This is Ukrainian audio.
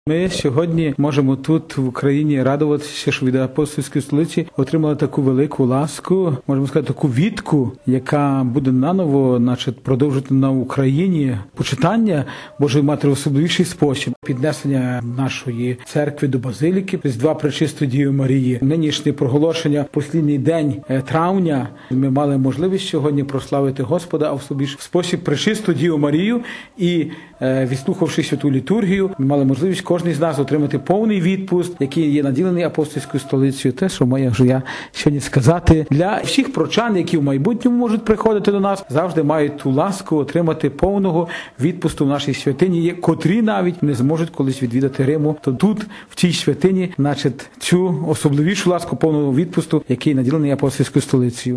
Ми сьогодні можемо тут в Україні радуватися, що від апостольської столиці отримали таку велику ласку, можемо сказати, таку вітку, яка буде наново, продовжити на Україні почитання Божої Матері в особливіший спосіб. Піднесення нашої церкви до базиліки, Різдва Пречистої Діви Марії. Нинішнє проголошення, послідній день травня, ми мали можливість сьогодні прославити Господа, а в особливіший спосіб Пречисту Діву Марію і, відслухавши святу літургію, ми мали можливість кожен з нас отримати повний відпуст, який є наділений апостольською столицею. Те, що маю я сьогодні сказати, для всіх прочан, які в майбутньому можуть приходити до нас, завжди мають ту ласку отримати повного відпусту в нашій святині, котрі навіть не зможуть колись відвідати Риму. То тут, в цій святині, цю особливішу ласку повного відпусту, який наділений апостольською столицею.